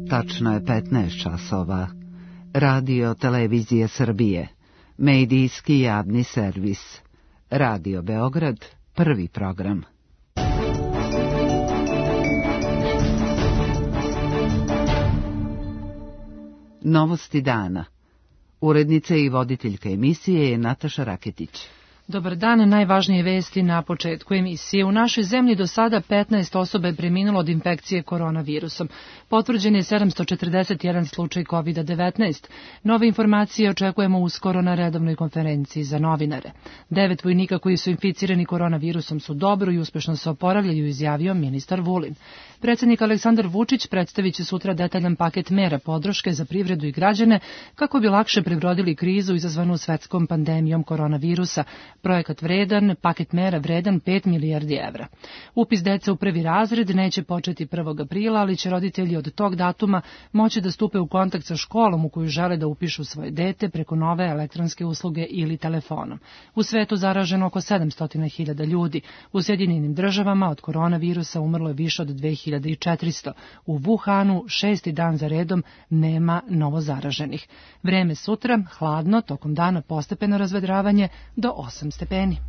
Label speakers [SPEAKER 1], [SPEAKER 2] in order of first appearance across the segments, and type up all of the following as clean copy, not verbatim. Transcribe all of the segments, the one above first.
[SPEAKER 1] Tačno je 15 časova. Radio Televizije Srbije. Medijski javni servis. Radio Beograd, prvi program. Novosti dana. Urednica i voditeljka emisije je Nataša Raketić.
[SPEAKER 2] Dobar dan, najvažnije vesti na početku emisije. U našoj zemlji do sada 15 osoba je preminulo od infekcije koronavirusom. Potvrđen je 741 slučaj COVID-19. Nove informacije očekujemo uskoro na redovnoj konferenciji za novinare. 9 vojnika koji su inficirani koronavirusom su dobro i uspešno se oporavljaju, izjavio ministar Vulin. Predsjednik Aleksandar Vučić predstavit će sutra detaljan paket mera podrške za privredu i građane kako bi lakše prebrodili krizu izazvanu svetskom pandemijom koronavirusa. Projekat vredan, paket mera vredan 5 milijardi evra. Upis dece u prvi razred neće početi 1. aprila, ali će roditelji od tog datuma moći da stupe u kontakt sa školom u koju žele da upišu svoje dete preko nove elektronske usluge ili telefonom. U svetu zaraženo oko 700.000 ljudi. U Sjedinjenim državama od koronavirusa umrlo je više od 2400. U Wuhanu 6. dan za redom nema novozaraženih. Vreme sutra, hladno, tokom dana postepeno razvedravanje do 8 stepeni.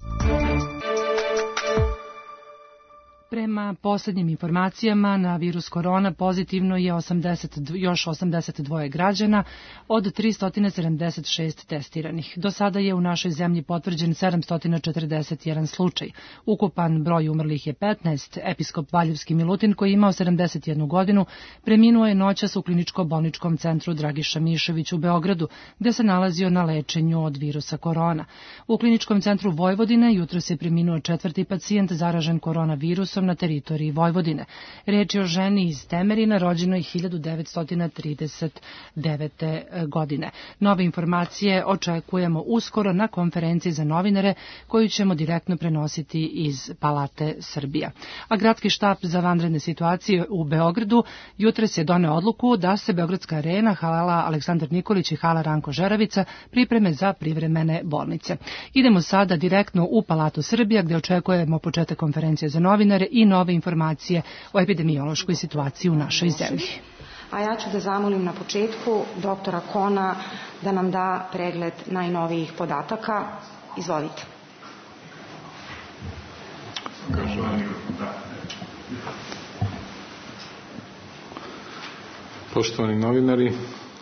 [SPEAKER 2] Prema posljednjim informacijama na virus korona pozitivno je još 82 građana od 376 testiranih. Do sada je u našoj zemlji potvrđen 741 slučaj. Ukupan broj umrlih je 15. Episkop Valjevski Milutin, koji je imao 71 godinu, preminuo je noćas u kliničko-bolničkom centru Dragiša Mišević u Beogradu, gde se nalazio na lečenju od virusa korona. U kliničkom centru Vojvodine jutros je preminuo 4. pacijent zaražen koronavirusom na teritoriji Vojvodine. Reč je o ženi iz Temerina, rođenoj 1939. godine. Nove informacije očekujemo uskoro na konferenciji za novinare koju ćemo direktno prenositi iz Palate Srbija. A gradski štab za vanredne situacije u Beogradu jutros je doneo odluku da se Beogradska arena, hala Aleksandar Nikolić i hala Ranko Žeravica pripreme za privremene bolnice. Idemo sada direktno u Palatu Srbija gdje očekujemo početak konferencije za novinare i nove informacije o epidemiološkoj situaciji u našoj zemlji.
[SPEAKER 3] A ja ću da zamolim na početku doktora Kona da nam da pregled najnovijih podataka. Izvolite.
[SPEAKER 4] Poštovani novinari,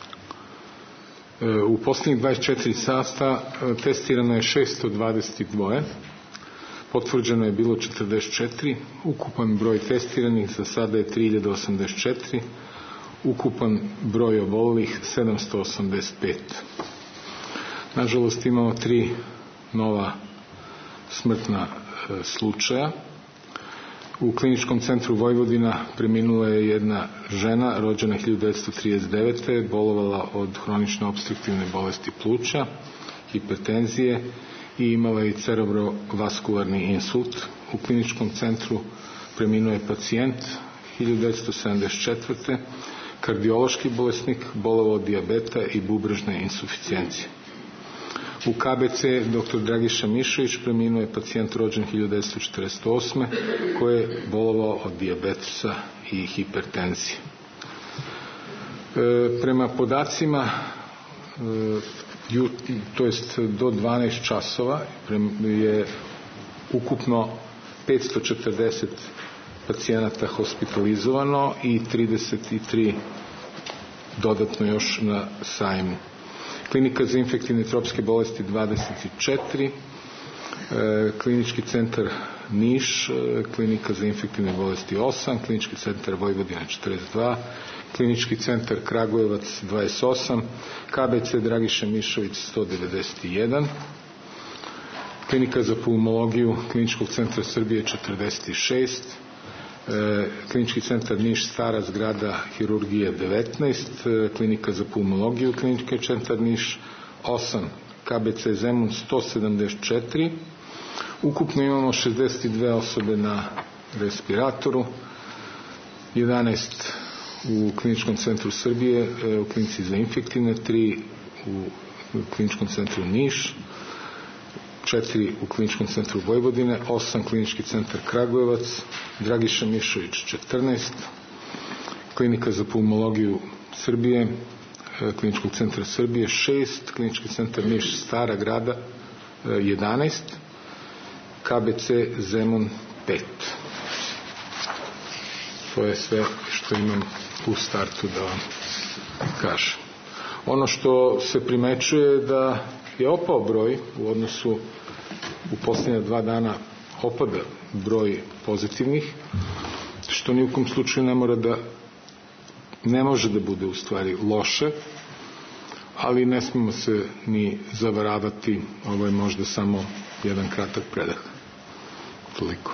[SPEAKER 4] u posljednjih 24 sata testirano je 622, potvrđeno je bilo 44, ukupan broj testiranih za sada je 3084, ukupan broj obolelih 785. Nažalost imamo 3 nova smrtna slučaja. U kliničkom centru Vojvodina preminula je jedna žena rođena 1939. bolovala od hronične opstruktivne bolesti pluća, hipertenzije i imala je cerebrovaskularni insult. U kliničkom centru preminuo je pacijent 1974. kardiološki bolesnik, bolovao od dijabeta i bubrežne insuficijencije. U KBC dr. Dragiša Mišević preminuo je pacijent rođen 1948. koji je bolovao od dijabetesa i hipertenzije. Prema podacima do 12 časova je ukupno 540 pacijenata hospitalizovano i 33 dodatno još na sajmu. Klinika za infektivne tropske bolesti 24, klinički centar Niš, klinika za infektivne bolesti 8, klinički centar Vojvodina 42, klinički centar Kragujevac 28, KBC Dragiša Mišović 191, klinika za pulmologiju kliničkog centra Srbije 46, klinički centar Niš stara zgrada hirurgije 19, klinika za pulmologiju klinički centar Niš 8, KBC Zemun 174, ukupno imamo 62 osobe na respiratoru, 11 u kliničkom centru Srbije, u klinici za infektivne, 3 u kliničkom centru Niš, 4 u kliničkom centru Vojvodine, 8 klinički centar Kragujevac, Dragiša Mišović 14, klinika za pulmologiju Srbije, Kliničkog centra Srbije 6, Klinički centar Niš Stara Grada 11, KBC Zemun 5. To je sve što imam u startu da vam kažem. Ono što se primećuje da je opao broj u odnosu u posljednja 2 dana opada broj pozitivnih, što ni u kom slučaju ne može da bude u stvari loše, ali ne smemo se ni zavaravati, ovo je možda samo jedan kratak predah. Toliko.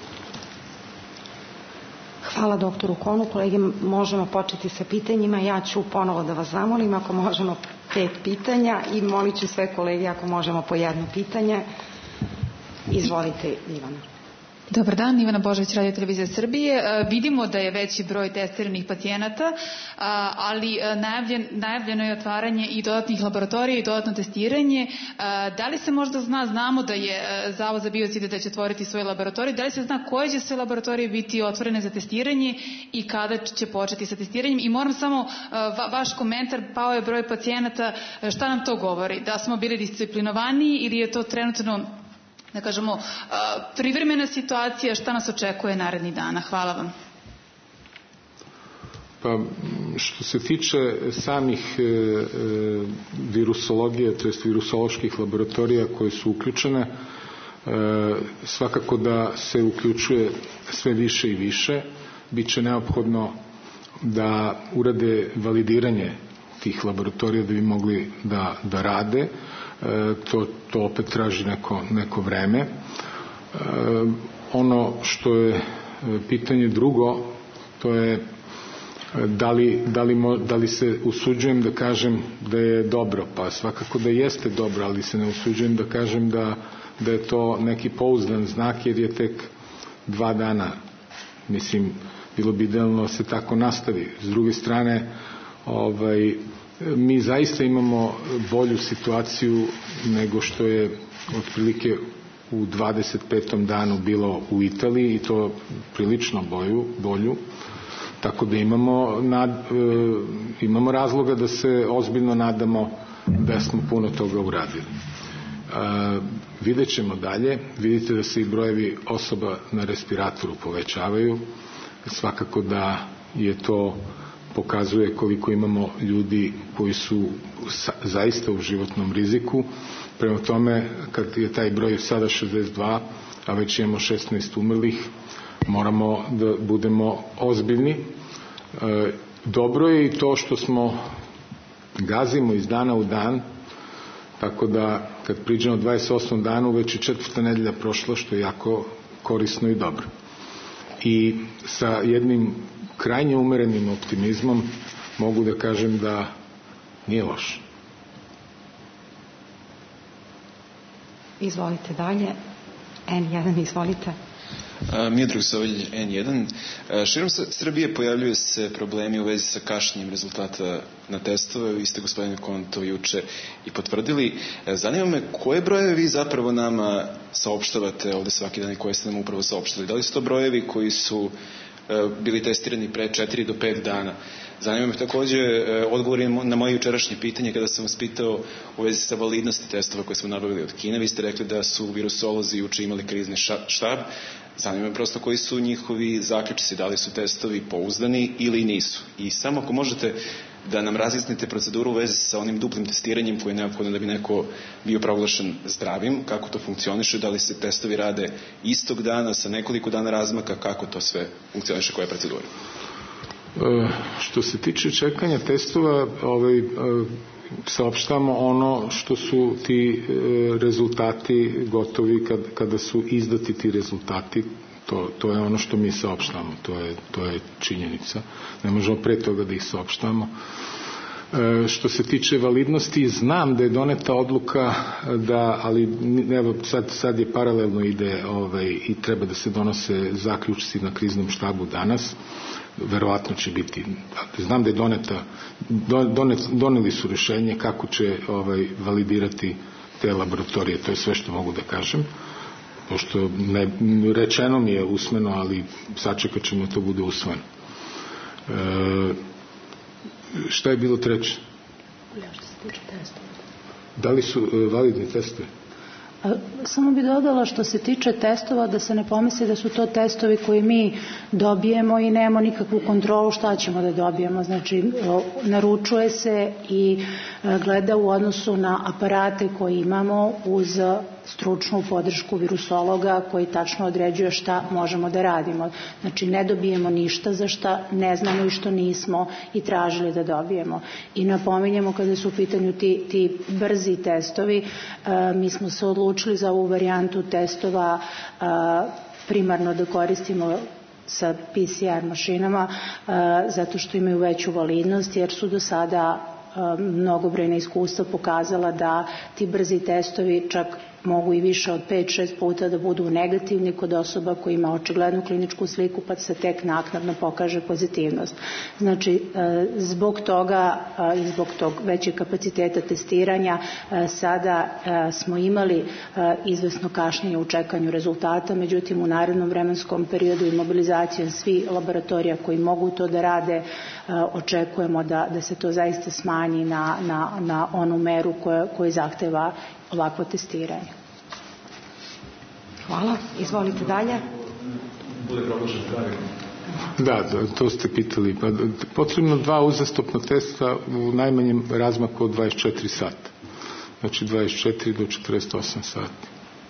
[SPEAKER 3] Hvala doktoru Konu. Kolege, možemo početi sa pitanjima. Ja ću ponovo da vas zamolim, ako možemo 5 pitanja, i molit ću sve kolege ako možemo po jedno pitanje. Izvolite, Ivana.
[SPEAKER 5] Dobar dan, Ivana Božović, Radio Televizija Srbije. Vidimo da je veći broj testiranih pacijenata, ali najavljeno je otvaranje i dodatnih laboratorija i dodatno testiranje. Da li se možda znamo da je Zavod za biocide da će otvoriti svoje laboratorije, da li se zna koje će sve laboratorije biti otvorene za testiranje i kada će početi sa testiranjem? I moram samo vaš komentar, pao je broj pacijenata, šta nam to govori? Da smo bili disciplinovaniji ili je to trenutno, da kažemo, privremena situacija, šta nas očekuje narednih dana? Hvala vam.
[SPEAKER 4] Pa, što se tiče samih virusologije, to jest virusoloških laboratorija koje su uključene, svakako da se uključuje sve više i više. Biće neophodno da urade validiranje tih laboratorija da bi mogli da rade. To opet traži neko vreme. Ono što je pitanje drugo, to je da li se usuđujem da kažem da je dobro. Pa svakako da jeste dobro, ali se ne usuđujem da kažem da je to neki pouzdan znak, jer je tek 2 dana. Mislim, bilo bi idealno se tako nastavi. S druge strane, mi zaista imamo bolju situaciju nego što je otprilike u 25. danu bilo u Italiji, i to prilično bolju, tako da imamo razloga da se ozbiljno nadamo da smo puno toga uradili. Vidjet ćemo dalje. Vidite da se i brojevi osoba na respiratoru povećavaju. Svakako da je to pokazuje koliko imamo ljudi koji su zaista u životnom riziku. Prema tome, kad je taj broj sada 62, a već imamo 16 umrlih, moramo da budemo ozbiljni. Dobro je i to što gazimo iz dana u dan, tako da kad priđemo 28. danu, već je 4. nedelja prošla, što je jako korisno i dobro. I sa jednim krajnje umerenim optimizmom mogu da kažem da nije loše.
[SPEAKER 3] Izvolite dalje. N1, izvolite.
[SPEAKER 6] Miodrag Sovolj, N1. Širom Srbije pojavljuju se problemi u vezi sa kašnjenjem rezultata na testove. Vi ste, gospodine Kon, to juče i potvrdili. Zanima me koje brojeve vi zapravo nama saopštavate ovde svaki dan i koje ste nam upravo saopštili. Da li su to brojevi koji su bili testirani pre 4 do 5 dana? Zanima me takođe odgovor na moje jučerašnje pitanje kada sam vas pitao u vezi sa validnosti testova koje smo nabavili od Kine. Vi ste rekli da su virusolozi juče imali krizni štab. Zanima me prosto koji su njihovi zaključci, da li su testovi pouzdani ili nisu. I samo ako možete da nam razjasnite proceduru u vezi sa onim duplim testiranjem koje je neophodno da bi neko bio proglašen zdravim, kako to funkcioniše, da li se testovi rade istog dana, sa nekoliko dana razmaka, kako to sve funkcioniše, koja je procedura?
[SPEAKER 4] Što se tiče čekanja testova, saopštamo ono što su ti rezultati gotovi kada su izdati ti rezultati. To je ono što mi saopštamo, to je činjenica. Ne možemo pre toga da ih saopštamo. Što se tiče validnosti, znam da je doneta odluka ali evo sad je paralelno ide i treba da se donose zaključci na kriznom štabu danas. Verovatno će biti, znam da je doneli su rešenje kako će validirati te laboratorije. To je sve što mogu da kažem, pošto rečeno mi je usmeno, ali sačekat ćemo da to bude usvojeno. Šta je bilo treće? Da li su validni testovi?
[SPEAKER 7] Samo bi dodala što se tiče testova da se ne pomisli da su to testovi koji mi dobijemo i nemamo nikakvu kontrolu šta ćemo da dobijemo. Znači, naručuje se i gleda u odnosu na aparate koje imamo uz stručnu podršku virusologa koji tačno određuje šta možemo da radimo. Znači, ne dobijemo ništa za šta ne znamo i što nismo i tražili da dobijemo. I napominjemo kada su u pitanju ti brzi testovi, mi smo se odlučili za ovu varijantu testova primarno da koristimo sa PCR mašinama zato što imaju veću validnost jer su do sada mnogobrojna iskustva pokazala da ti brzi testovi čak mogu i više od 5-6 puta da budu negativni kod osoba koji ima očiglednu kliničku sliku pa se tek naknadno pokaže pozitivnost. Znači, zbog toga i zbog tog većeg kapaciteta testiranja sada smo imali izvesno kašnjenje u čekanju rezultata, međutim u narednom vremenskom periodu i mobilizacijom svih laboratorija koji mogu to da rade očekujemo da se to zaista smanji na onu meru koju zahteva ovakvo testiranje.
[SPEAKER 3] Hvala. Izvolite dalje.
[SPEAKER 4] Da, to ste pitali. Potrebno 2 uzastopna testa u najmanjem razmaku od 24 sata. Znači 24 do 48 sati.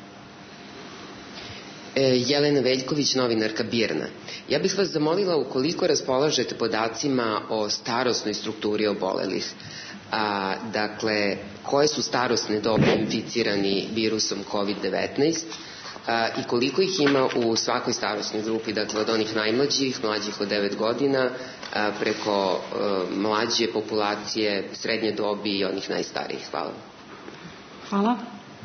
[SPEAKER 8] Jelena Veljković, novinarka BIRN-a. Ja bih vas zamolila ukoliko raspolažete podacima o starosnoj strukturi obolelih. Dakle, koje su starosne dobi inficirani virusom COVID-19 i koliko ih ima u svakoj starosnoj grupi, dakle od onih najmlađih, mlađih od 9 godina, preko mlađe populacije, srednje dobi i onih najstarijih. Hvala.
[SPEAKER 3] Hvala.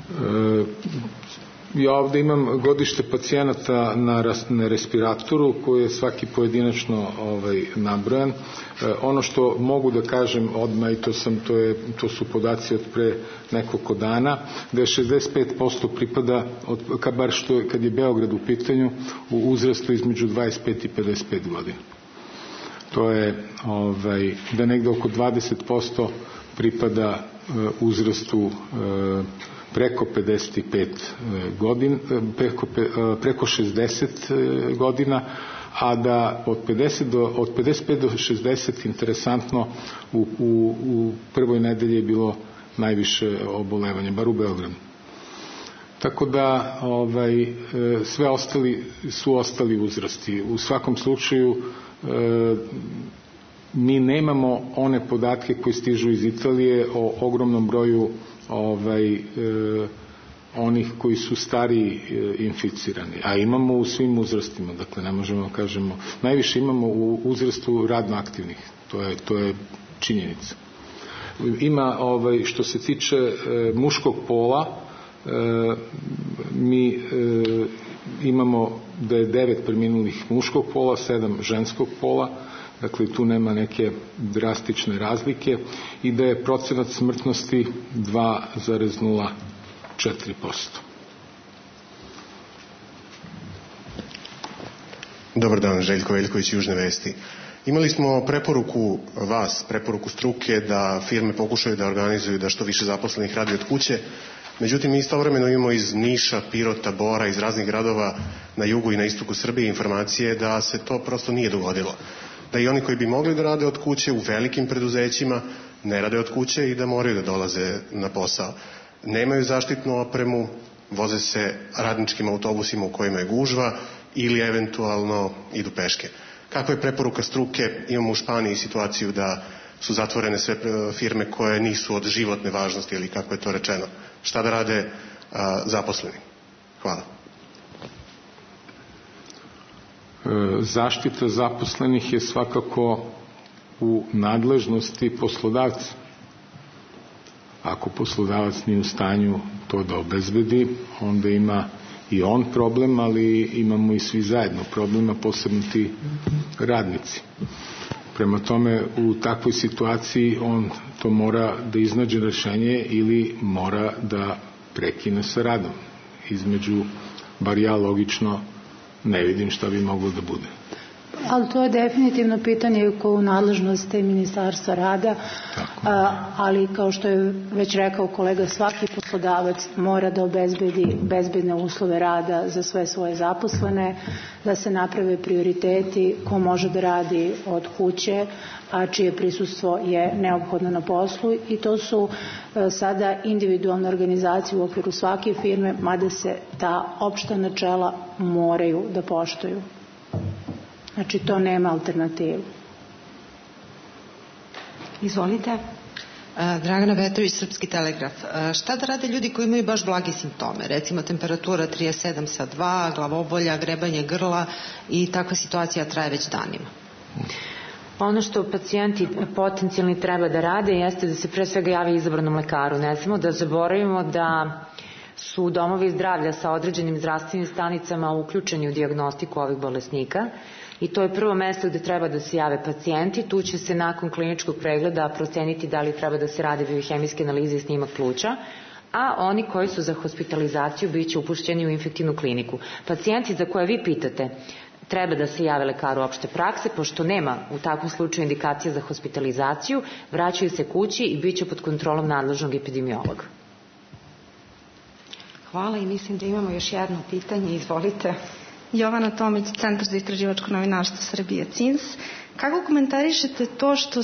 [SPEAKER 4] Ja ovde imam godište pacijenata na respiratoru koji je svaki pojedinačno nabrojan. Ono što mogu da kažem odmah i to su podaci od pre nekoliko dana, da je 65% pripada, bar kad je Beograd u pitanju, u uzrastu između 25 i 55 godina. To je da negde oko 20% pripada uzrastu preko 55 godina, preko 60 godina, a da od 55 do 60, interesantno, u prvoj nedelji je bilo najviše obolevanja, bar u Beogradu. Tako da sve su ostali uzrasti. U svakom slučaju mi nemamo one podatke koji stižu iz Italije o ogromnom broju onih koji su stariji inficirani, a imamo u svim uzrastima, dakle ne možemo kažemo, najviše imamo u uzrastu radno aktivnih, to je činjenica. Ima, što se tiče muškog pola, mi imamo da je 9 preminulih muškog pola, 7 ženskog pola, dakle tu nema neke drastične razlike i da je procenat smrtnosti 2,04%.
[SPEAKER 9] Dobar dan, Željko Veljković, Južne vesti. Imali smo preporuku struke da firme pokušaju da organizuju da što više zaposlenih radi od kuće. Međutim, mi istovremeno imamo iz Niša, Pirota, Bora, iz raznih gradova na jugu i na istoku Srbije informacije da se to prosto nije dogodilo. Da i oni koji bi mogli da rade od kuće u velikim preduzećima ne rade od kuće i da moraju da dolaze na posao. Nemaju zaštitnu opremu, voze se radničkim autobusima u kojima je gužva ili eventualno idu peške. Kakva je preporuka struke? Imamo u Španiji situaciju da su zatvorene sve firme koje nisu od životne važnosti ili kako je to rečeno. Šta da rade zaposleni? Hvala.
[SPEAKER 4] Zaštita zaposlenih je svakako u nadležnosti poslodavca. Ako poslodavac nije u stanju to da obezbedi, onda ima i on problem, ali imamo i svi zajedno problema, posebno ti radnici. Prema tome, u takvoj situaciji on to mora da iznađe rešenje ili mora da prekine sa radom. Između, bar ja logično, ne vidim šta bi moglo da bude.
[SPEAKER 7] Ali to je definitivno pitanje koje u nadležnosti Ministarstva rada, ali kao što je već rekao kolega, svaki poslodavac mora da obezbedi bezbedne uslove rada za sve svoje zaposlene, da se naprave prioriteti ko može da radi od kuće, a čije prisustvo je neophodno na poslu, i to su sada individualne organizacije u okviru svake firme, mada se ta opšta načela moraju da poštuju. Znači, to nema alternativu.
[SPEAKER 3] Izvolite.
[SPEAKER 10] Dragana Vetović, Srpski telegraf. Šta da rade ljudi koji imaju baš blagi simptome? Recimo temperatura 37,2, glavobolja, grebanje grla i takva situacija traje već danima.
[SPEAKER 11] Ono što pacijenti potencijalni treba da rade jeste da se pre svega jave izabranom lekaru. Ne smemo da zaboravimo da su domovi zdravlja sa određenim zdravstvenim stanicama uključeni u dijagnostiku ovih bolesnika i to je prvo mesto gde treba da se jave pacijenti. Tu će se nakon kliničkog pregleda proceniti da li treba da se rade biohemijske analize i snimak pluća, a oni koji su za hospitalizaciju bit će upušteni u infektivnu kliniku. Pacijenti za koje vi pitate treba da se jave lekaru opšte prakse, pošto nema u takvom slučaju indikacija za hospitalizaciju, vraćaju se kući i bit će pod kontrolom nadležnog epidemiologa.
[SPEAKER 3] Hvala i mislim da imamo još jedno pitanje. Izvolite.
[SPEAKER 12] Jovana Tomić, Centar za istraživačko novinarstvo Srbije, CINS. Kako komentarišete to što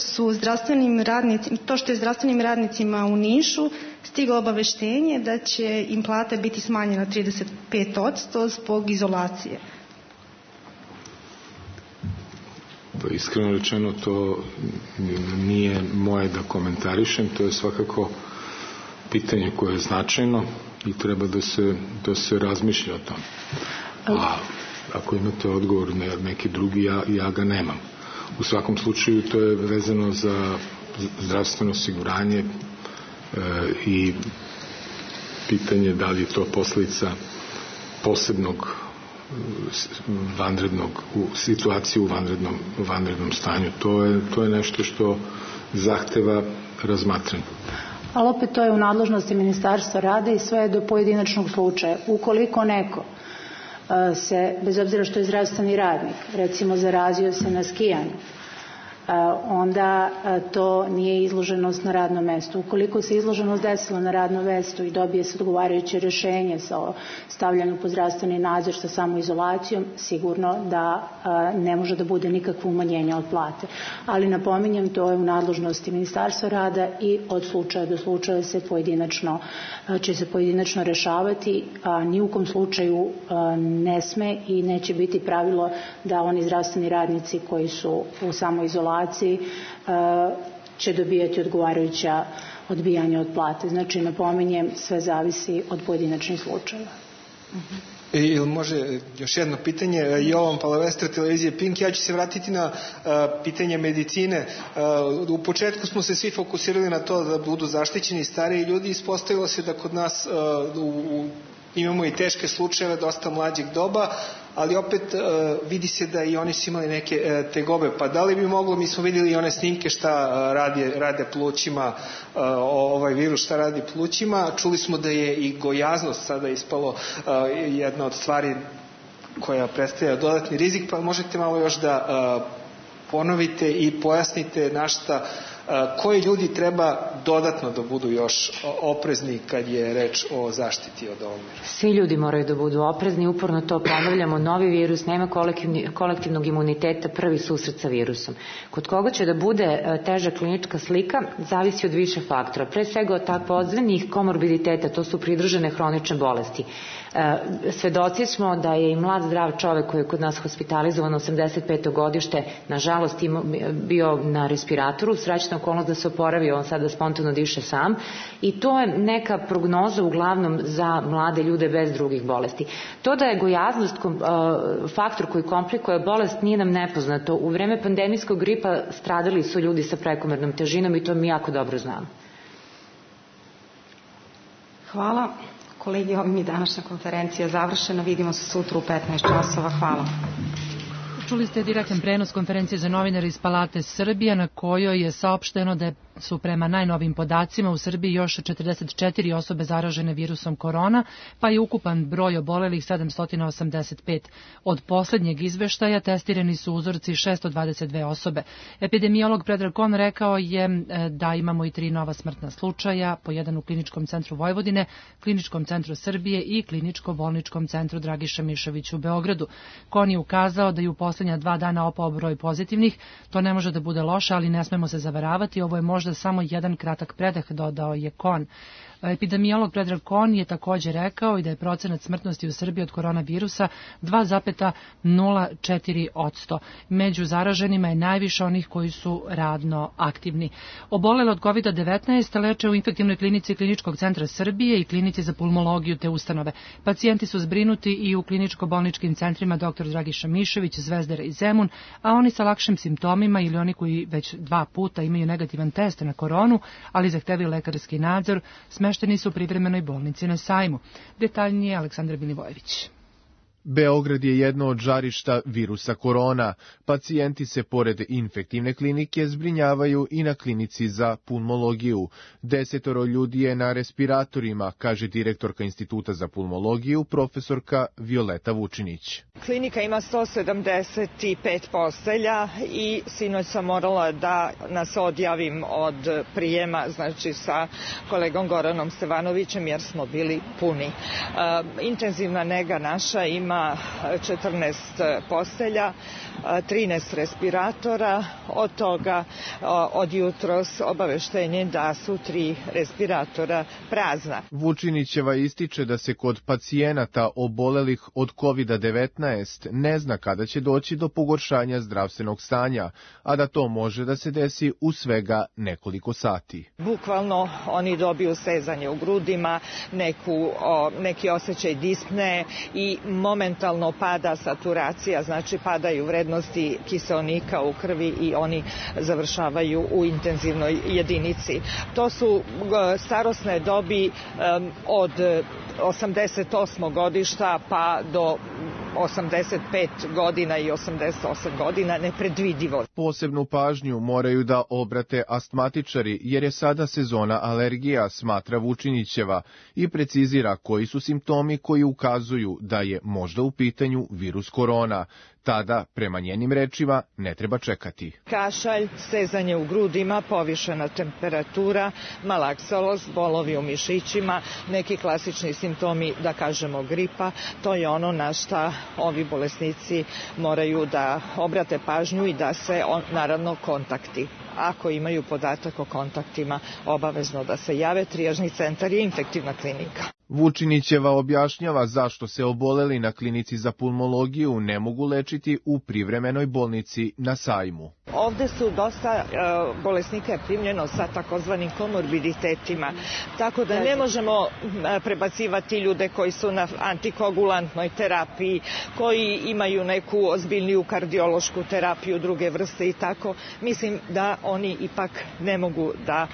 [SPEAKER 12] je zdravstvenim radnicima u Nišu stiglo obaveštenje da će im plata biti smanjena 35% zbog izolacije?
[SPEAKER 4] Pa iskreno rečeno, to nije moje da komentarišem, to je svakako pitanje koje je značajno i treba da se razmišlja o tom. A ako imate odgovor na neki drugi, ja ga nemam. U svakom slučaju to je vezano za zdravstveno osiguranje i pitanje da li je to posledica posebnog situacije u vanrednom stanju. To je nešto što zahteva razmatranje.
[SPEAKER 7] Ali opet to je u nadležnosti Ministarstva rada i sve je do pojedinačnog slučaja. Ukoliko neko se, bez obzira što je zdravstveni radnik, recimo zarazio se na skijanju, onda to nije izloženost na radnom mestu. Ukoliko se izloženost desila na radnom mestu i dobije se odgovarajuće rješenje sa stavljanjem pod zdravstveni nadzor sa samoizolacijom, sigurno da ne može da bude nikakvo umanjenje od plate. Ali napominjem, to je u nadležnosti Ministarstva rada i od slučaja do slučaja će se pojedinačno rešavati, a ni u kom slučaju ne sme i neće biti pravilo da oni zdravstveni radnici koji su u samoizolaciji će dobijati odgovarajuća odbijanja od plate. Znači, napominjem, sve zavisi od pojedinačnih slučajeva.
[SPEAKER 13] Ili može još jedno pitanje, Jovan Palavestra, televizije Pink. Ja ću se vratiti na pitanje medicine. U početku smo se svi fokusirali na to da budu zaštićeni stariji ljudi. Ispostavilo se da kod nas imamo i teške slučajeve, dosta mlađeg doba, ali opet vidi se da i oni su imali neke tegobe. Pa da li bi moglo, mi smo vidjeli i one snimke šta rade plućima, ovaj virus šta radi plućima. Čuli smo da je i gojaznost sada ispalo jedna od stvari koja predstavlja dodatni rizik, pa možete malo još da ponovite i pojasnite na šta koji ljudi treba dodatno da budu još oprezni kad je reč o zaštiti od ovog virusa?
[SPEAKER 11] Svi ljudi moraju da budu oprezni, uporno to ponavljamo, novi virus, nema kolektivnog imuniteta, prvi susret sa virusom. Kod koga će da bude teža klinička slika, zavisi od više faktora. Pre svega od takozvanih komorbiditeta, to su pridružene hronične bolesti. Svedoci smo da je i mlad zdrav čovek koji je kod nas hospitalizovan 85. godište, nažalost bio na respiratoru, srećna okolnost da se oporavio, on sada spontano diše sam i to je neka prognoza uglavnom za mlade ljude bez drugih bolesti. To da je gojaznost faktor koji komplikuje bolest nije nam nepoznato. U vreme pandemijskog gripa stradali su ljudi sa prekomernom težinom i to mi jako dobro znamo.
[SPEAKER 3] Hvala. Kolegi, ovim je današnja konferencija završena. Vidimo se sutra u 15 časova. Hvala.
[SPEAKER 2] Čuli ste direktan prenos konferencije za novinare iz Palate Srbija na kojoj je saopšteno da je su prema najnovim podacima u Srbiji još 44 osobe zaražene virusom korona, pa je ukupan broj obolelih 785. Od poslednjeg izveštaja testirani su uzorci 622 osobe. Epidemiolog Predrag Kon rekao je da imamo i 3 nova smrtna slučaja, po jedan u Kliničkom centru Vojvodine, Kliničkom centru Srbije i Kliničko-bolničkom centru Dragiša Mišović u Beogradu. Kon je ukazao da je u poslednja 2 dana opao broj pozitivnih. To ne može da bude loše, ali ne smemo se zavaravati. Ovo je možda samo jedan kratak predah, dodao je Kon. Epidemiolog Predrag Kon je takođe rekao i da je procenat smrtnosti u Srbiji od koronavirusa 2,04%. Među zaraženima je najviše onih koji su radno aktivni. Obolele od COVID-19 leče u infektivnoj klinici Kliničkog centra Srbije i klinici za pulmologiju te ustanove. Pacijenti su zbrinuti i u kliničko-bolničkim centrima dr. Dragiša Mišović, Zvezdara i Zemun, a oni sa lakšim simptomima ili oni koji već 2 puta imaju negativan test na koronu, ali zahtevaju lekarski nadzor, smešteni su u privremenoj bolnici na Sajmu. Detaljnije Aleksandar Milivojević.
[SPEAKER 14] Beograd je jedno od žarišta virusa korona. Pacijenti se pored infektivne klinike zbrinjavaju i na klinici za pulmologiju. 10 ljudi je na respiratorima, kaže direktorka Instituta za pulmologiju, profesorka Violeta Vučinić.
[SPEAKER 15] Klinika ima 175 postelja i sinoć sam morala da nas odjavim od prijema, znači sa kolegom Goranom Stevanovićem, jer smo bili puni. Intenzivna nega naša ima 14 postelja, 13 respiratora, od toga od jutros obaveštenje da su 3 respiratora prazna.
[SPEAKER 14] Vučinićeva ističe da se kod pacijenata obolelih od COVID-19 ne zna kada će doći do pogoršanja zdravstvenog stanja, a da to može da se desi u svega nekoliko sati.
[SPEAKER 15] Bukvalno oni dobiju stezanje u grudima, neki osjećaj dispne i momentalno pada saturacija, znači padaju vrednosti kiseonika u krvi i oni završavaju u intenzivnoj jedinici. To su starosne dobi od 88. godišta pa do 85 godina i 88 godina, nepredvidivo.
[SPEAKER 14] Posebnu pažnju moraju da obrate astmatičari, jer je sada sezona alergija, smatra Vučinićeva, i precizira koji su simptomi koji ukazuju da je možda u pitanju virus korona. Tada, prema njenim rečima, ne treba čekati.
[SPEAKER 15] Kašalj, stezanje u grudima, povišena temperatura, malaksalost, bolovi u mišićima, neki klasični simptomi, da kažemo gripa, to je ono na šta ovi bolesnici moraju da obrate pažnju i da se, naravno, kontakti. Ako imaju podatak o kontaktima, obavezno da se jave. Trijažni centar je infektivna klinika.
[SPEAKER 14] Vučinićeva objašnjava zašto se oboleli na klinici za pulmologiju ne mogu lečiti u privremenoj bolnici na Sajmu.
[SPEAKER 15] Ovde su dosta bolesnika primljeno sa takozvanim komorbiditetima, tako da ne možemo prebacivati ljude koji su na antikoagulantnoj terapiji, koji imaju neku ozbiljniju kardiološku terapiju druge vrste i tako. Mislim da oni ipak ne mogu da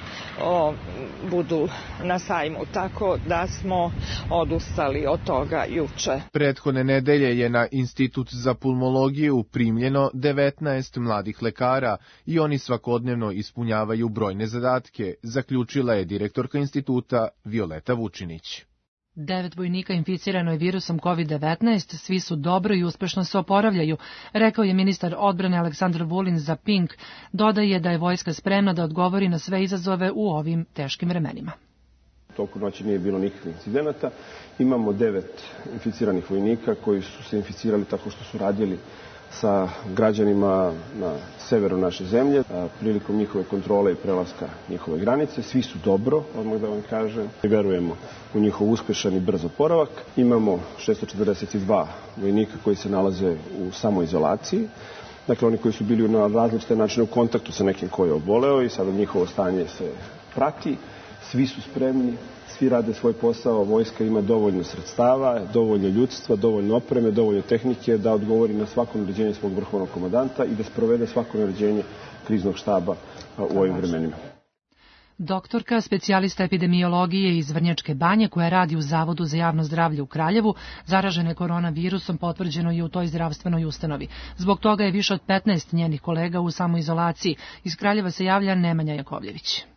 [SPEAKER 15] budu na Sajmu, tako da smo odustali od toga juče.
[SPEAKER 14] Prethodne nedelje je na Institut za pulmologiju primljeno 19 mladih lekara i oni svakodnevno ispunjavaju brojne zadatke, zaključila je direktorka instituta Violeta Vučinić.
[SPEAKER 2] 9 vojnika inficirano je virusom COVID-19, svi su dobro i uspešno se oporavljaju, rekao je ministar odbrane Aleksandar Vulin za Pink. Dodaje da je vojska spremna da odgovori na sve izazove u ovim teškim vremenima.
[SPEAKER 16] Toku noći nije bilo nikakvih incidenata. Imamo 9 inficiranih vojnika koji su se inficirali tako što su radili sa građanima na severu naše zemlje, prilikom njihove kontrole i prelaska njihove granice. Svi su dobro, odmah da vam kažem. Verujemo u njihov uspešan i brz oporavak. Imamo 642 vojnika koji se nalaze u samoizolaciji. Dakle, oni koji su bili na različite načine u kontaktu sa nekim koji je oboleo i sada njihovo stanje se prati. Svi su spremni, svi rade svoj posao, vojska ima dovoljno sredstava, dovoljno ljudstva, dovoljno opreme, dovoljno tehnike da odgovori na svako naređenje svog vrhovnog komandanta i da sprovede svako naređenje kriznog štaba u ovim vremenima.
[SPEAKER 2] Doktorka, specijalista epidemiologije iz Vrnjačke Banje, koja radi u Zavodu za javno zdravlje u Kraljevu, zaražene koronavirusom potvrđeno je u toj zdravstvenoj ustanovi. Zbog toga je više od 15 njenih kolega u samoizolaciji. Iz Kraljeva se javlja Nemanja Jakovljević.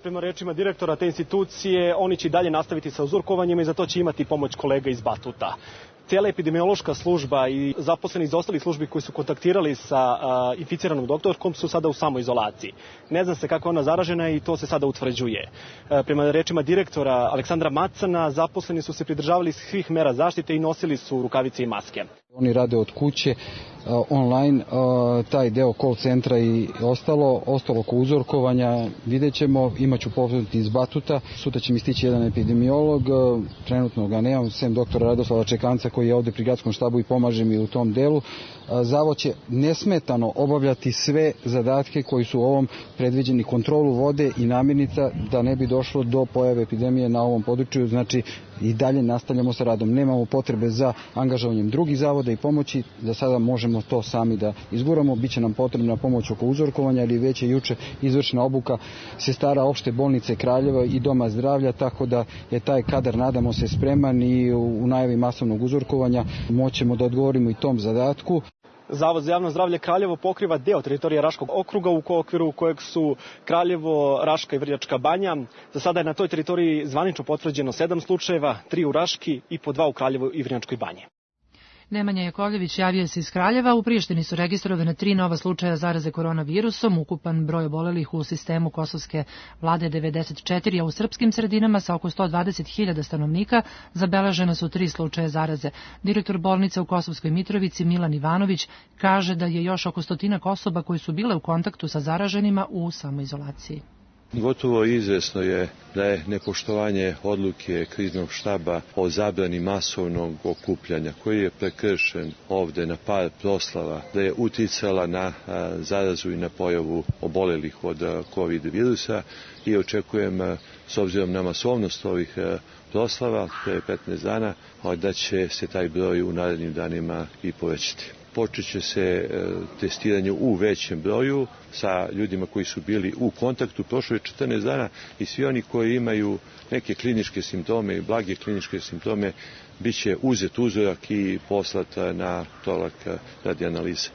[SPEAKER 17] Prema rečima direktora te institucije, oni će dalje nastaviti sa uzorkovanjima i za to će imati pomoć kolega iz Batuta. Cijela epidemiološka služba i zaposleni iz ostalih službi koji su kontaktirali sa inficiranom doktorkom su sada u samoizolaciji. Ne zna se kako je ona zaražena i to se sada utvrđuje. Prema rečima direktora Aleksandra Macana, zaposleni su se pridržavali svih mera zaštite i nosili su rukavice i maske.
[SPEAKER 18] Oni rade od kuće, online, taj deo call centra i ostalo oko uzorkovanja vidjet ćemo, imaću povod iz Batuta, sutra će mi stići jedan epidemiolog, trenutno ga nemam, sem doktora Radoslava Čekanca koji je ovde pri gradskom štabu i pomaže mi u tom delu. Zavod će nesmetano obavljati sve zadatke koji su u ovom predviđeni, kontrolu vode i namirnica da ne bi došlo do pojave epidemije na ovom području, znači i dalje nastavljamo sa radom. Nemamo potrebe za angažovanjem drugih zavoda i pomoći, da sada možemo to sami da izguramo. Biće nam potrebna pomoć oko uzorkovanja, ali već je juče izvršena obuka sestara opšte bolnice Kraljeva i Doma zdravlja, tako da je taj kadar, nadamo se, spreman i u najavi masovnog uzorkovanja moćemo da odgovorimo i tom zadatku.
[SPEAKER 17] Zavod za javno zdravlje Kraljevo pokriva deo teritorije Raškog okruga u okviru kojeg su Kraljevo, Raška i Vrnjačka Banja. Za sada je na toj teritoriji zvanično potvrđeno 7 slučajeva, 3 u Raški i po 2 u Kraljevu i Vrnjačkoj Banji.
[SPEAKER 2] Nemanja Jakovljević javio se iz Kraljeva. U Prištini su registrovane 3 nova slučaja zaraze koronavirusom. Ukupan broj obolelih u sistemu kosovske vlade 94, a u srpskim sredinama sa oko 120.000 stanovnika zabeležena su 3 slučaja zaraze. Direktor bolnice u Kosovskoj Mitrovici Milan Ivanović kaže da je još oko 100 osoba koji su bile u kontaktu sa zaraženima u samoizolaciji.
[SPEAKER 19] Gotovo izvesno je da je nepoštovanje odluke kriznog štaba o zabrani masovnog okupljanja koji je prekršen ovde na par proslava, da je uticala na zarazu i na pojavu obolelih od COVID virusa i očekujem, s obzirom na masovnost ovih proslava pre 15 dana, da će se taj broj u narednim danima i povećati. Počet će se testiranje u većem broju sa ljudima koji su bili u kontaktu. Prošlo je 14 dana i svi oni koji imaju neke kliničke simptome i blage kliničke simptome bit će uzet uzorak i poslat na Torlak radi analize.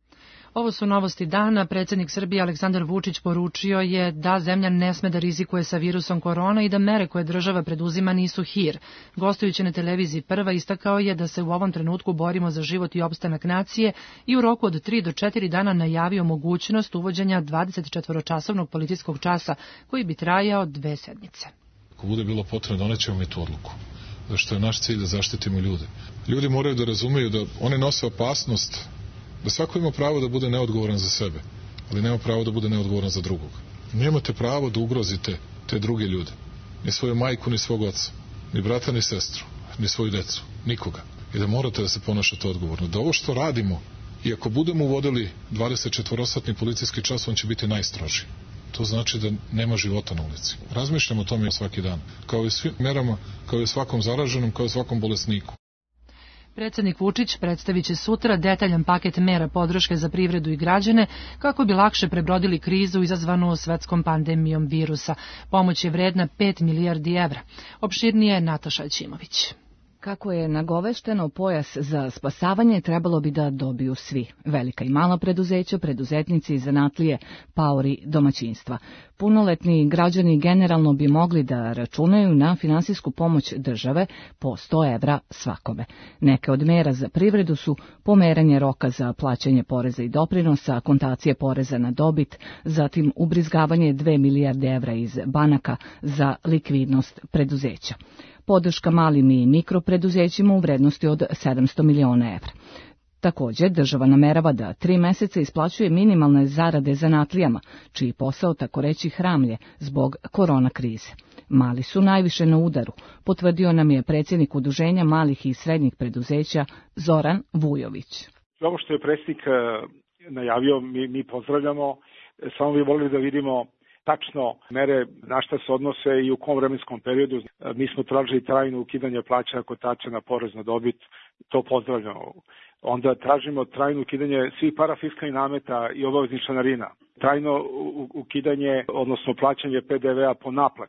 [SPEAKER 2] Ovo su novosti dana. Predsjednik Srbije Aleksandar Vučić poručio je da zemlja ne sme da rizikuje sa virusom korona i da mere koje država preduzima nisu hir. Gostujući na televiziji Prva istakao je da se u ovom trenutku borimo za život i opstanak nacije i u roku od 3 do 4 dana najavio mogućnost uvođenja 24-časovnog policijskog časa koji bi trajao 2 sedmice.
[SPEAKER 20] Ako bude bilo potrebno, donećemo mi tu odluku. Zašto je naš cilj da zaštitimo ljude. Ljudi moraju da razumeju da one nose opasnost, da svako ima pravo da bude neodgovoran za sebe, ali nema pravo da bude neodgovoran za drugog. Nemate pravo da ugrozite te druge ljude. Ni svoju majku, ni svog oca, ni brata, ni sestru, ni svoju decu, nikoga. I da morate da se ponašate odgovorno. Da ovo što radimo, i ako budemo uvodili 24-satni policijski čas, on će biti najstrožiji. To znači da nema života na ulici. Razmišljamo o tome svaki dan. Kao i svim merama, kao i svakom zaraženom, kao i svakom bolesniku.
[SPEAKER 2] Predsjednik Vučić predstavit će sutra detaljan paket mera podrške za privredu i građane kako bi lakše prebrodili krizu izazvanu svetskom pandemijom virusa. Pomoć je vredna 5 milijardi evra. Opširnije Nataša Ćimović.
[SPEAKER 21] Kako je nagovešteno, pojas za spasavanje trebalo bi da dobiju svi. Velika i mala preduzeća, preduzetnici, zanatlije, paori, domaćinstva. Punoletni građani generalno bi mogli da računaju na finansijsku pomoć države po 100 evra svakome. Neke od mera za privredu su pomeranje roka za plaćanje poreza i doprinosa, akontacije poreza na dobit, zatim ubrizgavanje 2 milijarde evra iz banaka za likvidnost preduzeća. Podrška malim i mikropreduzećima u vrednosti od 700 miliona evra. Također, država namerava da 3 meseca isplaćuje minimalne zarade zanatlijama, čiji posao tako reći hramlje zbog korona krize. Mali su najviše na udaru, potvrdio nam je predsjednik Udruženja malih i srednjih preduzeća Zoran Vujović.
[SPEAKER 22] Ovo što je predsjednik najavio, mi pozdravljamo, samo bi volili da vidimo tačno mere na šta se odnose i u kom vremenskom periodu. Mi smo tražili trajno ukidanje plaćanja akontacija na porez na dobit, to pozdravljamo. Onda tražimo trajno ukidanje svih parafiskalnih nameta i obaveznih članarina. Trajno ukidanje, odnosno plaćanje PDV-a po naplati.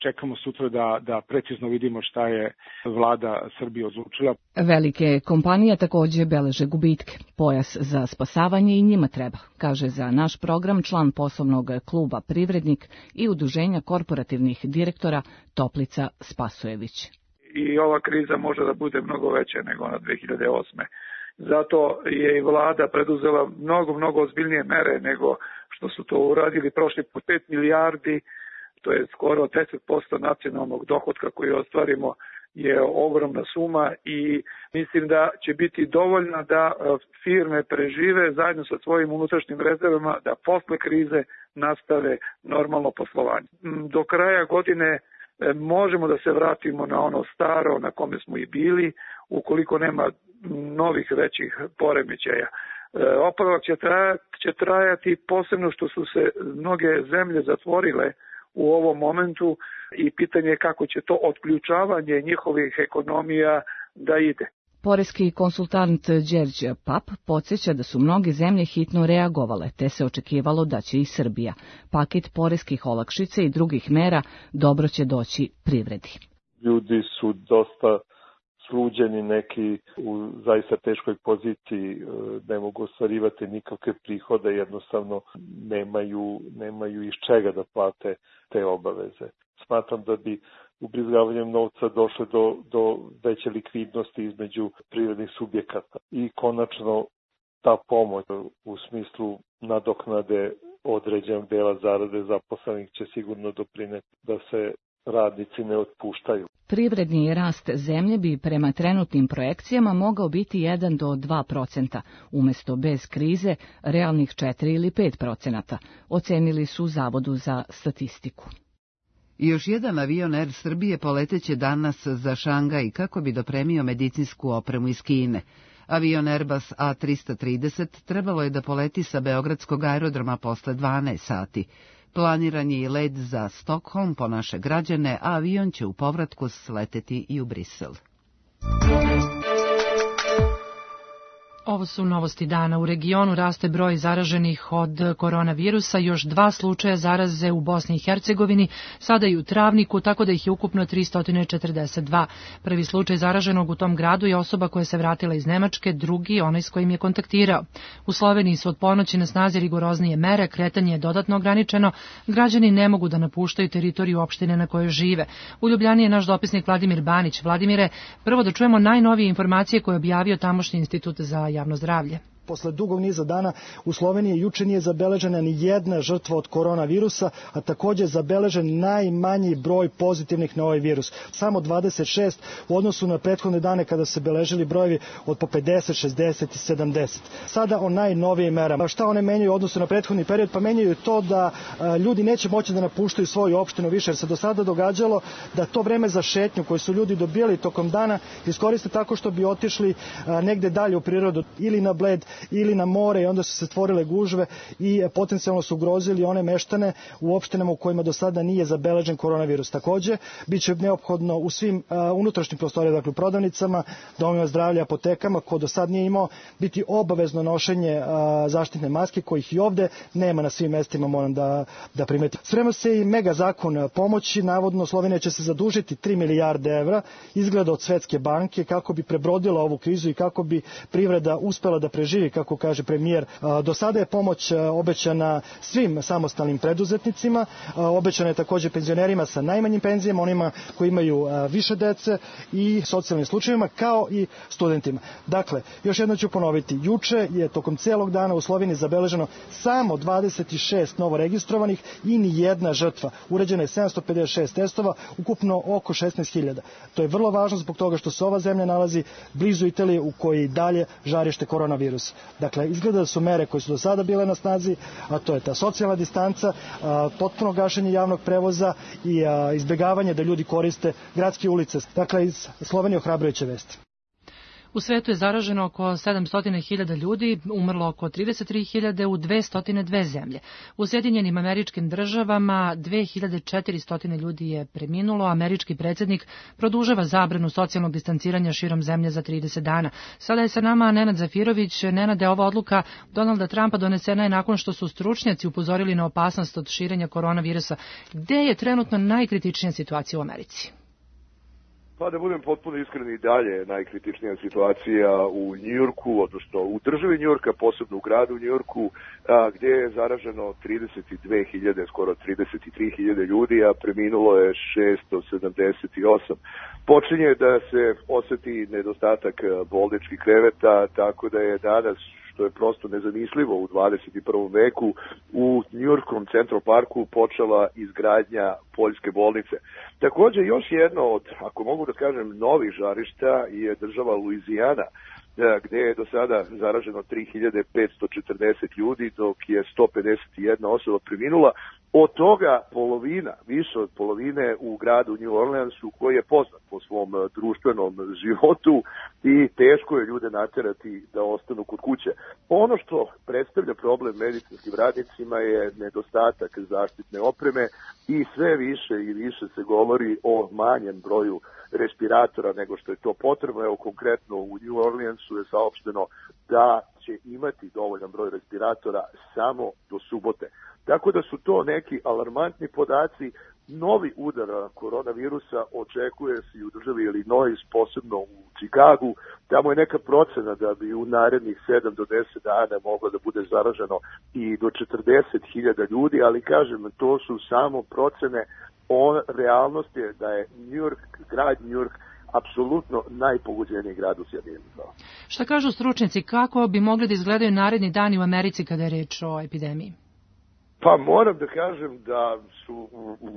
[SPEAKER 22] čekamo sutra da precizno vidimo šta je vlada Srbije odlučila.
[SPEAKER 21] Velike kompanije takođe beleže gubitke. Pojas za spasavanje i njima treba, kaže za naš program član poslovnog kluba Privrednik i Udruženja korporativnih direktora Toplica Spasojević.
[SPEAKER 1] I ova kriza može da bude mnogo veća nego ona 2008. Zato je i vlada preduzela mnogo ozbiljnije mere nego što su to uradili prošli put. 5 milijardi, to je skoro 10% nacionalnog dohotka koji ostvarimo, je ogromna suma i mislim da će biti dovoljna da firme prežive zajedno sa svojim unutrašnjim rezervama, da posle krize nastave normalno poslovanje. Do kraja godine možemo da se vratimo na ono staro na kome smo i bili, ukoliko nema novih većih poremećaja. Oporavak će trajati, posebno što su se mnoge zemlje zatvorile u ovom momentu i pitanje je kako će to otključavanje njihovih ekonomija da ide.
[SPEAKER 21] Poreski konsultant Đerđ Pap podsjeća da su mnoge zemlje hitno reagovale, te se očekivalo da će i Srbija. Paket poreskih olakšica i drugih mera dobro će doći privredi.
[SPEAKER 5] Ljudi su dosta sluđeni, neki u zaista teškoj poziciji, ne mogu ostvarivati nikakve prihode, jednostavno nemaju iz čega da plate te obaveze. Smatram da bi ubrizgavanjem novca došle do veće likvidnosti između privrednih subjekata. I konačno ta pomoć u smislu nadoknade određenog dela zarade zaposlenih će sigurno doprineti da se radnici ne otpuštaju.
[SPEAKER 21] Privredni rast zemlje bi prema trenutnim projekcijama mogao biti 1 do 2%, umesto bez krize realnih 4 ili 5%, ocenili su u Zavodu za statistiku.
[SPEAKER 23] I još jedan avion Air Srbije poleteće danas za Šangaj kako bi dopremio medicinsku opremu iz Kine. Avion Airbus A330 trebalo je da poleti sa Beogradskog aerodroma posle 12 sati. Planiran je i let za Stockholm po naše građane, a avion će u povratku sleteti i u Brisel.
[SPEAKER 2] Ovo su novosti dana. U regionu raste broj zaraženih od koronavirusa, još 2 slučaja zaraze u Bosni i Hercegovini, sada i u Travniku, tako da ih je ukupno 342. Prvi slučaj zaraženog u tom gradu je osoba koja se vratila iz Nemačke, drugi onaj s kojim je kontaktirao. U Sloveniji su od ponoći na snazi rigoroznije mere, kretanje je dodatno ograničeno, građani ne mogu da napuštaju teritoriju opštine na kojoj žive. U Ljubljani je naš dopisnik Vladimir Banić. Vladimire, prvo da čujemo najnovije informacije koje je objavio tamošnji institut za javno zdravlje.
[SPEAKER 24] Posle dugog niza dana u Sloveniji juče nije zabeležena ni jedna žrtva od koronavirusa, a takođe zabeležen najmanji broj pozitivnih na ovaj virus. Samo 26 u odnosu na prethodne dane kada se beležili brojevi od po 50, 60 i 70. Sada o najnovijim merama. Šta one menjaju u odnosu na prethodni period? Pa menjaju to da ljudi neće moći da napuštaju svoju opštinu više, jer se do sada događalo da to vreme za šetnju koje su ljudi dobijali tokom dana iskoriste tako što bi otišli negde dalje u prirodu ili na Bled ili na more i onda su se stvorile gužve i potencijalno su ugrozili one meštane u opštinama u kojima do sada nije zabeležen koronavirus. Takođe, bit će neophodno u svim unutrašnjim prostorijama, dakle u prodavnicama, domovima zdravlja, apotekama, ko do sad nije imao, biti obavezno nošenje zaštitne maske, kojih i ovde nema na svim mestima, moram da primetim. Sprema se i mega zakon pomoći, navodno Slovenija će se zadužiti 3 milijarde evra, izgleda od Svetske banke, kako bi prebrodila ovu krizu i kako bi privreda uspela da preživi, kako kaže premijer. Do sada je pomoć obećana svim samostalnim preduzetnicima, obećana je takođe penzionerima sa najmanjim penzijama, onima koji imaju više dece i socijalnim slučajevima, kao i studentima. Dakle, još jedno ću ponoviti, juče je tokom celog dana u Sloveniji zabeleženo samo 26 novoregistrovanih i ni jedna žrtva. Urađeno je 756 testova, ukupno oko 16.000. To je vrlo važno zbog toga što se ova zemlja nalazi blizu Italije u kojoj dalje žarište koronavirusa. Dakle, izgleda da su mere koje su do sada bile na snazi, a to je ta socijalna distanca, potpuno gašenje javnog prevoza i izbjegavanje da ljudi koriste gradske ulice. Dakle, iz Slovenije ohrabrujuće vesti.
[SPEAKER 2] U svetu je zaraženo oko 700.000 ljudi, umrlo oko 33.000 u 202 zemlje. U Sjedinjenim Američkim Državama 2400 ljudi je preminulo. Američki predsjednik produžava zabranu socijalnog distanciranja širom zemlje za 30 dana. Sada je sa nama Nenad Zafirović. Nenade, ova odluka Donalda Trumpa donesena je nakon što su stručnjaci upozorili na opasnost od širenja koronavirusa. Gde je trenutno najkritičnija situacija u Americi?
[SPEAKER 6] Pa da budem potpuno iskren, i dalje najkritičnija situacija u Njujorku, odnosno u državi Njujorka, posebno u gradu Njujorku, gdje je zaraženo 32.000, skoro 33.000 ljudi, a preminulo je 678. Počinje da se osjeti nedostatak bolničkih kreveta, tako da je danas, što je prosto nezamislivo u 21. veku, u Njujorkskom Central Parku počela izgradnja poljske bolnice. Također još jedno od, ako mogu da kažem, novih žarišta je država Luizijana, gdje je do sada zaraženo 3.540 ljudi, dok je 151 osoba preminula. Od toga polovina, više od polovine u gradu New Orleansu, koji je poznat po svom društvenom životu i teško je ljude naterati da ostanu kod kuće. Ono što predstavlja problem medicinskim radnicima je nedostatak zaštitne opreme i sve više i više se govori o manjem broju respiratora nego što je to potrebno. Evo konkretno u New Orleansu je saopšteno da će imati dovoljan broj respiratora samo do subote. Tako da su to neki alarmantni podaci. Novi udar koronavirusa očekuje se i u državi Illinois, posebno u Chicagu. Tamo je neka procena da bi u narednih 7 do 10 dana moglo da bude zaraženo i do 40.000 ljudi, ali kažem, to su samo procene. Realnost je da je grad New York apsolutno najpogođeniji grad u Sjedinjenim Državama.
[SPEAKER 2] Šta kažu stručnjaci, kako bi mogli da izgledaju naredni dani u Americi kada je reč o epidemiji?
[SPEAKER 6] Pa moram da kažem da su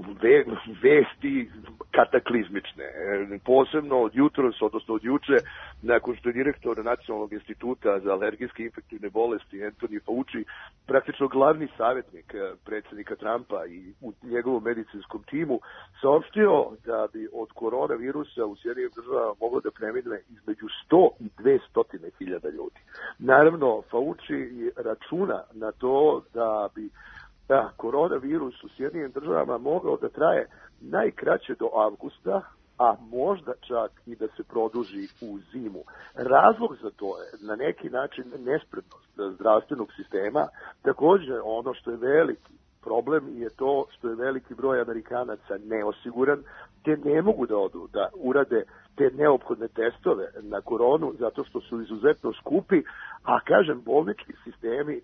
[SPEAKER 6] vesti kataklizmične. Posebno od jutros, odnosno od juče, nakon što je direktor Nacionalnog instituta za alergijske i infektivne bolesti Anthony Fauci, praktično glavni savjetnik predsjednika Trumpa i u njegovom medicinskom timu, saopštio da bi od koronavirusa u Sjedinjenim Državama moglo da premine između 100 i 200.000 ljudi. Naravno, Fauci računa na to da bi koronavirus u Sjedinjenim Državama mogao da traje najkraće do avgusta, a možda čak i da se produži u zimu. Razlog za to je na neki način nespretnost zdravstvenog sistema. Također ono što je veliki problem je to što je veliki broj Amerikanaca neosiguran, te ne mogu da odu da urade te neophodne testove na koronu zato što su izuzetno skupi, a kažem, bolnički sistemi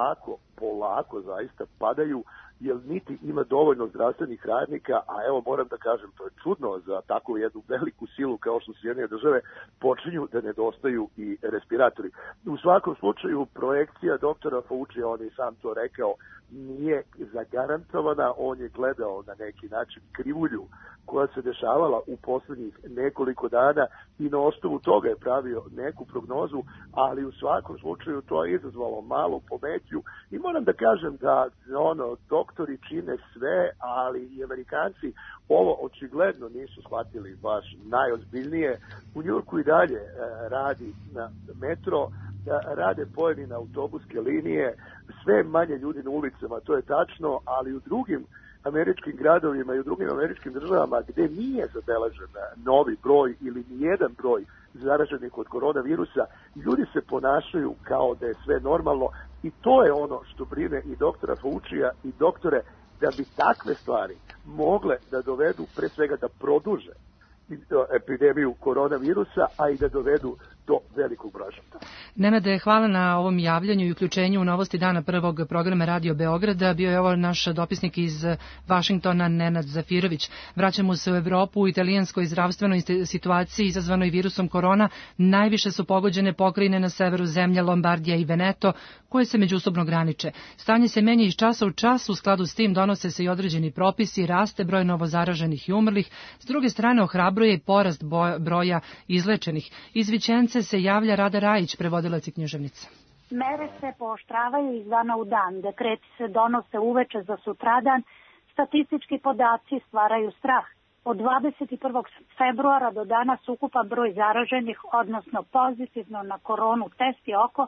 [SPEAKER 6] polako zaista padaju, jer niti ima dovoljno zdravstvenih radnika, a evo moram da kažem, to je čudno za takvu jednu veliku silu kao što su Sjedinjene Države, počinju da nedostaju i respiratori. U svakom slučaju, projekcija doktora Fauci, on je sam to rekao, nije zagarantovana, on je gledao na neki način krivulju koja se dešavala u posljednjih nekoliko dana i na osnovu toga je pravio neku prognozu, ali u svakom slučaju to je izazvalo malu pometnju i moram da kažem da doktori čine sve, ali i Amerikanci ovo očigledno nisu shvatili baš najozbiljnije. U Njujorku i dalje radi na metro, rade pojedine autobuske linije, sve manje ljudi na ulicama, to je tačno, ali u drugim američkim gradovima i u drugim američkim državama gdje nije zabeležen novi broj ili nijedan broj zaraženih od koronavirusa, ljudi se ponašaju kao da je sve normalno i to je ono što brine i doktora Faucija i doktore, da bi takve stvari mogle da dovedu, pre svega da produže epidemiju koronavirusa, a i da dovedu do velikog broja žrtava.
[SPEAKER 2] Nenade, hvala na ovom javljanju i uključenju u novosti dana prvog programa Radio Beograda. Bio je ovo naš dopisnik iz Vašingtona, Nenad Zafirović. Vraćamo se u Evropu. U italijanskoj zdravstvenoj situaciji izazvanoj virusom korona najviše su pogođene pokrajine na severu zemlje, Lombardija i Veneto, koje se međusobno graniče. Stanje se menja iz časa u čas, u skladu s tim donose se i određeni propisi, raste broj novozaraženih i umrlih. S druge strane, ohrabruje i porast broja izlečenih. Iz Vićence se javlja Rada Rajić, prevodilac i književnica.
[SPEAKER 8] Mere se pooštravaju iz dana u dan, dekreti se donose uveče za sutradan, statistički podaci stvaraju strah. Od 21. februara do danas ukupan broj zaraženih, odnosno pozitivno na koronu test je oko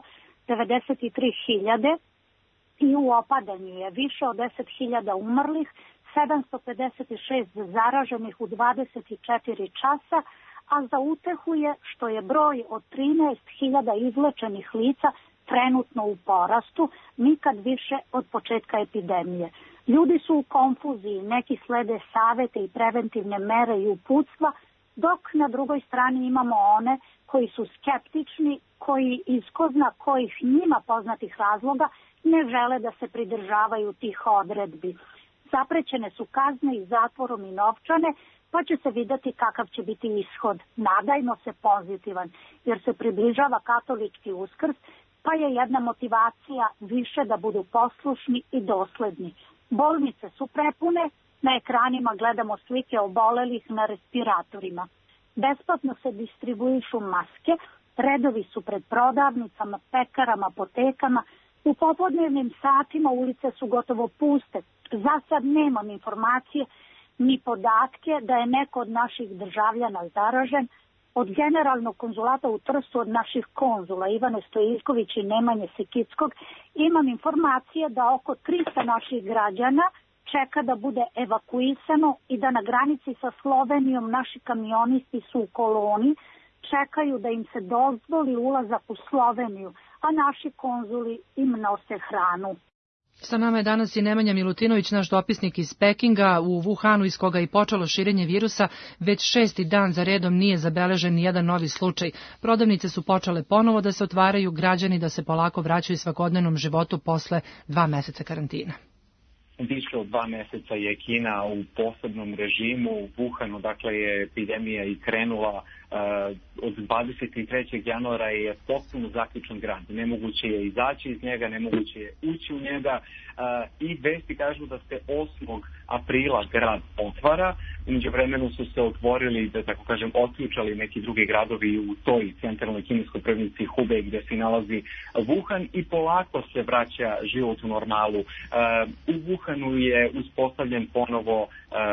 [SPEAKER 8] 93.000 i u opadanju je više od 10.000 umrlih, 756 zaraženih u 24 časa, a za utehu je što je broj od 13.000 izlečenih lica trenutno u porastu, nikad više od početka epidemije. Ljudi su u konfuziji, neki slede savete i preventivne mere i uputstva, dok na drugoj strani imamo one koji su skeptični, koji iz ko zna kojih njima poznatih razloga ne žele da se pridržavaju tih odredbi. Zaprećene su kazne i zatvorom i novčane, pa će se vidjeti kakav će biti ishod. Nadajmo se pozitivan, jer se približava katolički Uskrs, pa je jedna motivacija više da budu poslušni i dosledni. Bolnice su prepune, na ekranima gledamo slike obolelih na respiratorima. Besplatno se distribuišu maske, redovi su pred prodavnicama, pekarama, apotekama. U popodnevnim satima ulice su gotovo puste. Za sad nemam informacije ni podatke da je neko od naših državljana zaražen. Od generalnog konzulata u Trstu, od naših konzula Ivane Stojiljković i Nemanje Sekickog, imam informacije da oko 300 naših građana čeka da bude evakuisano i da na granici sa Slovenijom naši kamionisti su u koloni, čekaju da im se dozvoli ulazak u Sloveniju, a naši konzuli im nose hranu.
[SPEAKER 2] Sa nama je danas i Nemanja Milutinović, naš dopisnik iz Pekinga, u Wuhanu iz koga je počelo širenje virusa. Već 6. dan za redom nije zabeležen ni jedan novi slučaj. Prodavnice su počele ponovo da se otvaraju, građani da se polako vraćaju svakodnevnom životu posle 2 meseca karantina.
[SPEAKER 4] Više od 2 meseca je Kina u posebnom režimu. U Wuhanu, dakle, je epidemija i krenula. Od 23. januara je potpuno zaključan grad. Nemoguće je izaći iz njega, nemoguće je ući u njega i vesti kažu da se 8. aprila grad otvara. U međuvremenu su se otvorili, da tako kažem, otključali neki drugi gradovi u toj centralnoj kineskoj provinciji Hubei gdje se nalazi Wuhan i polako se vraća život u normalu. U Wuhanu je uspostavljen ponovo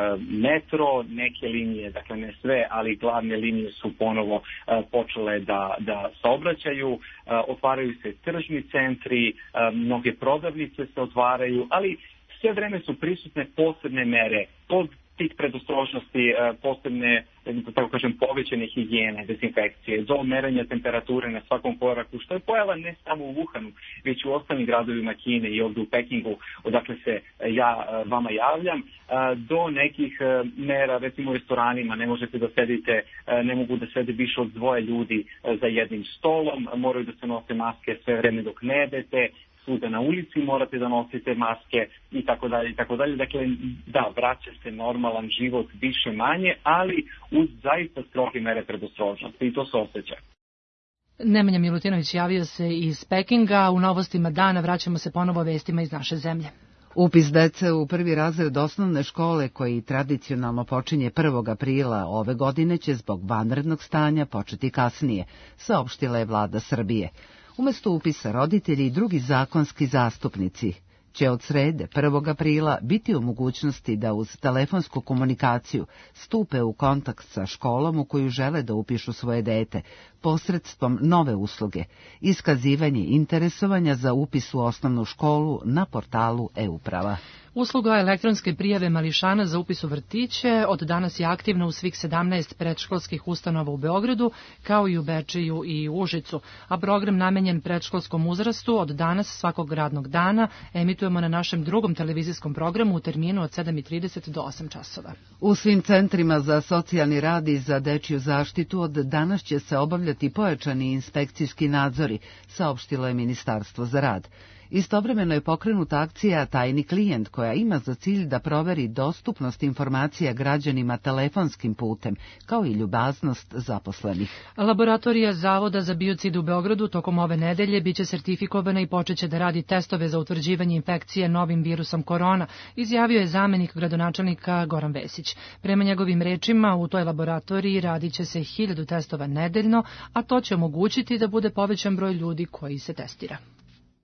[SPEAKER 4] metro, neke linije, dakle ne sve, ali glavne linije su ponovo počele da saobraćaju, otvaraju se tržni centri, mnoge prodavnice se otvaraju, ali sve vreme su prisutne posebne mere od tih predostrožnosti, posebne, da tako kažem, povećane higijene, dezinfekcije, do merenja temperature na svakom koraku, što je pojava ne samo u Wuhanu, već u ostalim gradovima Kine i ovdje u Pekingu, odakle se ja vama javljam, do nekih mera, recimo u restoranima, ne možete da sedite, ne mogu da sede više od 2 ljudi za jednim stolom, moraju da se nose maske sve vreme dok ne jedete, svuda na ulici morate da nosite maske i tako dalje i tako dalje. Dakle, da, vraća se normalan život više manje, ali uz zaista stroge mere predostrožnosti i to se osjeća.
[SPEAKER 2] Nemanja Milutinović javio se iz Pekinga. U novostima dana vraćamo se ponovo vestima iz naše zemlje.
[SPEAKER 23] Upis dece u 1. razred osnovne škole, koji tradicionalno počinje 1. aprila ove godine, će zbog vanrednog stanja početi kasnije, saopštila je vlada Srbije. Umesto upisa roditelji i drugi zakonski zastupnici će od srede 1. aprila biti u mogućnosti da uz telefonsku komunikaciju stupe u kontakt sa školom u koju žele da upišu svoje dete, posredstvom nove usluge, iskazivanje interesovanja za upis u osnovnu školu na portalu e-uprava.
[SPEAKER 2] Usluga elektronske prijave mališana za upis u vrtiće od danas je aktivna u svih 17 predškolskih ustanova u Beogradu, kao i u Bečeju i Užicu, a program namenjen predškolskom uzrastu od danas svakog radnog dana emitujemo na našem drugom televizijskom programu u terminu od 7:30 do 8 časova.
[SPEAKER 23] U svim centrima za socijalni rad i za dečiju zaštitu od danas će se obavljati pojačani inspekcijski nadzori, saopštilo je Ministarstvo za rad. Istovremeno je pokrenuta akcija Tajni klijent, koja ima za cilj da proveri dostupnost informacija građanima telefonskim putem, kao i ljubaznost zaposlenih.
[SPEAKER 2] Laboratorija Zavoda za biocid u Beogradu tokom ove nedelje biće sertifikovana i počeće da radi testove za utvrđivanje infekcije novim virusom korona, izjavio je zamenik gradonačelnika Goran Vesić. Prema njegovim rečima, u toj laboratoriji radit će se 1000 testova nedeljno, a to će omogućiti da bude povećan broj ljudi koji se testira.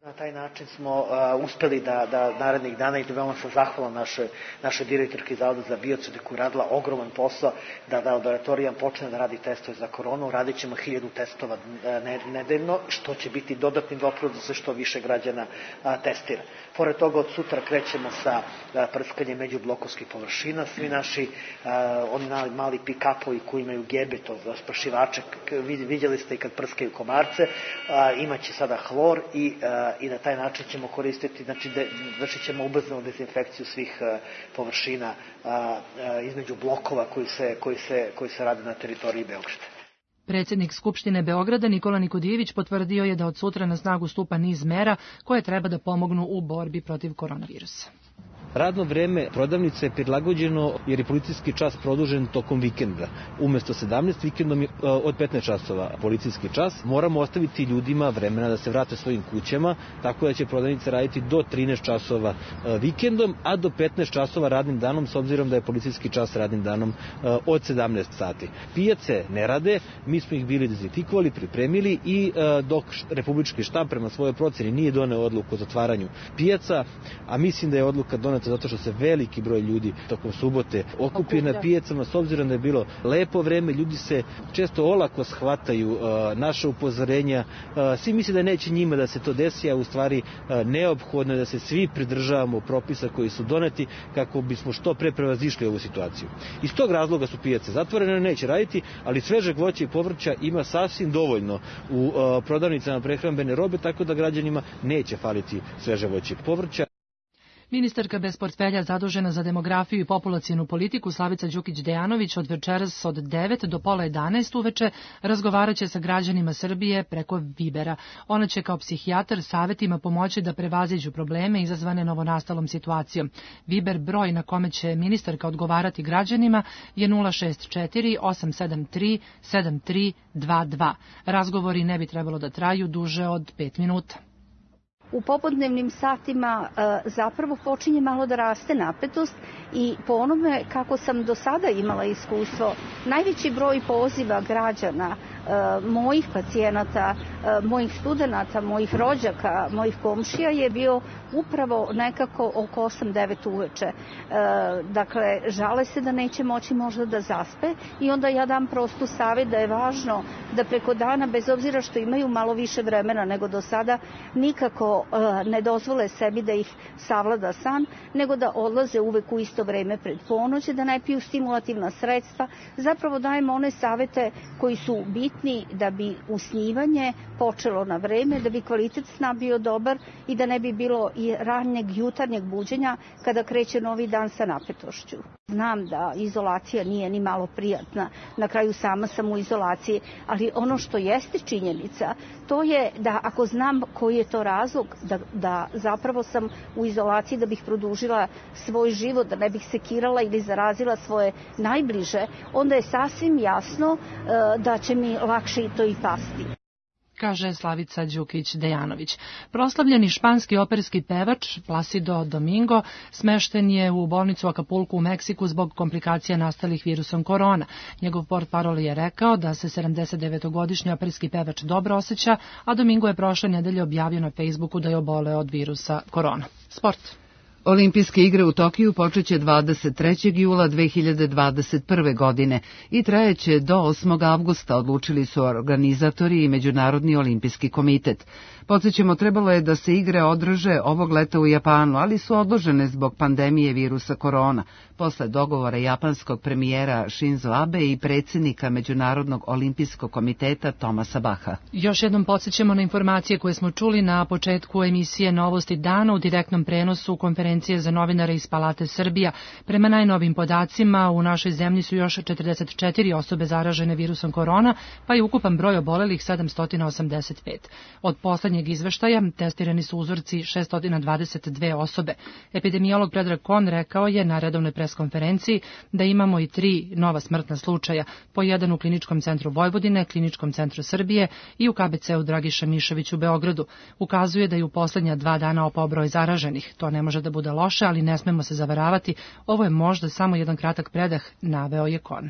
[SPEAKER 7] Na taj način smo uspeli da narednih dana, i veoma sam zahvalan našoj direktorki Zavoda za biocide koja je radila ogroman posao, da laboratorija počne da radi testove za koronu. Radit ćemo 1000 testova nedeljno, što će biti dodatni doprinos da se što više građana testira. Pored toga, od sutra krećemo sa prskanjem međublokovskih površina. Svi naši oni mali pick-upovi koji imaju gebe, to za sprašivače, vidjeli ste i kad prskaju komarce, imaće sada hlor i na taj način ćemo koristiti, znači vršit ćemo ubrzanu dezinfekciju svih površina između blokova koji se rade na teritoriji Beograda.
[SPEAKER 2] Predsjednik Skupštine Beograda Nikola Nikodijević potvrdio je da od sutra na snagu stupa niz mera koje treba da pomognu u borbi protiv koronavirusa.
[SPEAKER 9] Radno vreme prodavnice je prilagođeno jer je policijski čas produžen tokom vikenda. Umesto 17 vikendom je od 15 časova policijski čas. Moramo ostaviti ljudima vremena da se vrate svojim kućama, tako da će prodavnice raditi do 13 časova vikendom, a do 15 časova radnim danom, s obzirom da je policijski čas radnim danom od 17 sati. Pijace ne rade, mi smo ih bili dezinfikovali, pripremili i dok Republički štab prema svojoj proceni nije doneo odluku o zatvaranju pijaca, a mislim da je odluka doneta zato što se veliki broj ljudi tokom subote okupio na pijacama, s obzirom da je bilo lepo vreme, ljudi se često olako shvataju naša upozorenja, svi misle da neće njima da se to desi, a u stvari neophodno je da se svi pridržavamo propisa koji su doneti kako bismo što pre prevazišli ovu situaciju. Iz tog razloga su pijace zatvorene, neće raditi, ali svežeg voća i povrća ima sasvim dovoljno u prodavnicama prehrambene robe, tako da građanima neće faliti sveže voće i povrća.
[SPEAKER 2] Ministarka bez portfelja zadužena za demografiju i populacionu politiku Slavica Đukić-Dejanović od večeras od 9 do pola 11 uveče razgovaraće sa građanima Srbije preko Vibera. Ona će kao psihijatar savjetima pomoći da prevaziđu probleme izazvane novonastalom situacijom. Viber broj na kome će ministarka odgovarati građanima je 064 873 7322. Razgovori ne bi trebalo da traju duže od 5 minuta.
[SPEAKER 10] U popodnevnim satima zapravo počinje malo da raste napetost i po onome kako sam do sada imala iskustvo, najveći broj poziva građana, mojih pacijenata, mojih studenata, mojih rođaka, mojih komšija je bio upravo nekako oko 8-9 uveče. Dakle, žale se da neće moći možda da zaspe i onda ja dam prostu savjet da je važno da preko dana, bez obzira što imaju malo više vremena nego do sada, nikako ne dozvole sebi da ih savlada san, nego da odlaze uvek u isto vreme pred ponoć, da ne piju stimulativna sredstva. Zapravo dajemo one savete koji su bitni da bi usnivanje počelo na vreme, da bi kvalitet sna bio dobar i da ne bi bilo i ranjeg jutarnjeg buđenja kada kreće novi dan sa napetošću. Znam da izolacija nije ni malo prijatna, na kraju sama sam u izolaciji, ali ono što jeste činjenica, to je da ako znam koji je to razlog, da zapravo sam u izolaciji da bih produžila svoj život, da ne bih sekirala ili zarazila svoje najbliže, onda je sasvim jasno da će mi lakše to i pasti,
[SPEAKER 2] kaže Slavica Đukić-Dejanović. Proslavljeni španski operski pevač Placido Domingo smešten je u bolnicu Acapulco u Meksiku zbog komplikacija nastalih virusom korona. Njegov portparol je rekao da se 79-godišnji operski pevač dobro osjeća, a Domingo je prošle nedelje objavio na Facebooku da je oboleo od virusa korona. Sport.
[SPEAKER 23] Olimpijske igre u Tokiju počeće 23. jula 2021. godine i trajeće do 8. avgusta, odlučili su organizatori i Međunarodni olimpijski komitet. Podsjećamo, trebalo je da se igre održe ovog leta u Japanu, ali su odložene zbog pandemije virusa korona, posle dogovora japanskog premijera Shinzo Abe i predsjednika Međunarodnog olimpijskog komiteta Tomasa Baha.
[SPEAKER 2] Još jednom podsjećamo na informacije koje smo čuli na početku emisije Novosti dana u direktnom prenosu konferencije za novinare iz Palate Srbija. Prema najnovim podacima, u našoj zemlji su još 44 osobe zaražene virusom korona, pa je ukupan broj obolelih 785. Od poslednjeg izveštaja testirani su uzorci 622 osobe. Epidemiolog Predrag Kon rekao je na redovnoj preskonferenciji da imamo i 3 nova smrtna slučaja, po jedan u Kliničkom centru Vojvodine, Kliničkom centru Srbije i u KBC-u Dragiša Mišović u Beogradu. Ukazuje da je u poslednja 2 dana opao broj zaraženih. To ne može da bude loše, ali ne smemo se zavaravati. Ovo je možda samo jedan kratak predah, naveo je Kon.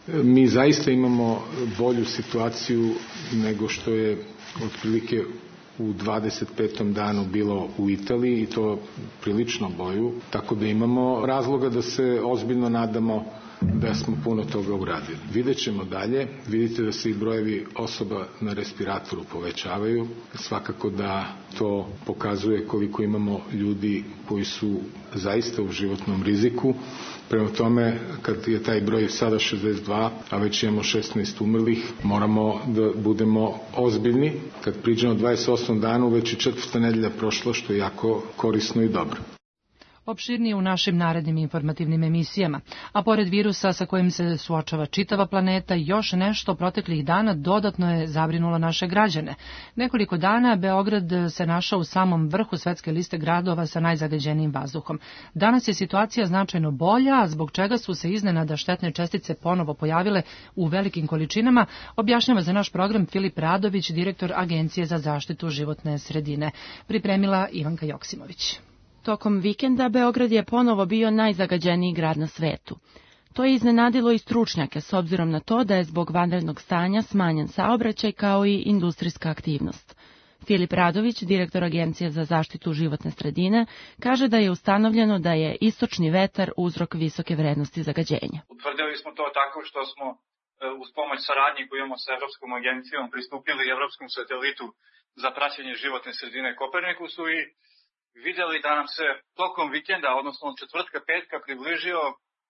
[SPEAKER 12] Mi zaista imamo bolju situaciju nego što je otprilike
[SPEAKER 3] u 25. danu bilo u Italiji i to prilično boju, tako da imamo razloga da se ozbiljno nadamo da smo puno toga uradili. Vidjet ćemo dalje, vidite da se i brojevi osoba na respiratoru povećavaju, svakako da to pokazuje koliko imamo ljudi koji su zaista u životnom riziku. Prema tome, kad je taj broj sada 62, a već imamo 16 umrlih, moramo da budemo ozbiljni. Kad priđemo 28 danu, već je 4. nedelja prošla, što je jako korisno i dobro.
[SPEAKER 2] Opširnije u našim narednim informativnim emisijama. A pored virusa sa kojim se suočava čitava planeta, još nešto proteklih dana dodatno je zabrinulo naše građane. Nekoliko dana Beograd se našao u samom vrhu svetske liste gradova sa najzagađenijim vazduhom. Danas je situacija značajno bolja, zbog čega su se iznenada štetne čestice ponovo pojavile u velikim količinama, objašnjava za naš program Filip Radović, direktor Agencije za zaštitu životne sredine. Pripremila Ivanka Joksimović.
[SPEAKER 11] Tokom vikenda Beograd je ponovo bio najzagađeniji grad na svetu. To je iznenadilo i stručnjake s obzirom na to da je zbog vanrednog stanja smanjen saobraćaj kao i industrijska aktivnost. Filip Radović, direktor Agencije za zaštitu životne sredine, kaže da je ustanovljeno da je istočni vetar uzrok visoke vrednosti zagađenja.
[SPEAKER 12] Utvrdili smo to tako što smo uz pomoć saradnje koju imamo sa Evropskom agencijom pristupili Evropskom satelitu za praćenje životne sredine Kopernikusu i vidjeli da nam se tokom vikenda, odnosno od četvrtka, petka, približio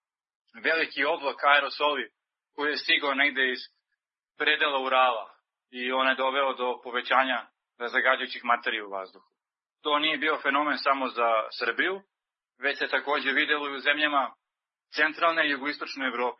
[SPEAKER 12] veliki oblak aerosoli koji je stigao negde iz predela Urala i on je doveo do povećanja zagađujućih materija u vazduhu. To nije bio fenomen samo za Srbiju, već se također vidjelo i u zemljama centralne i jugoistočne Evrope,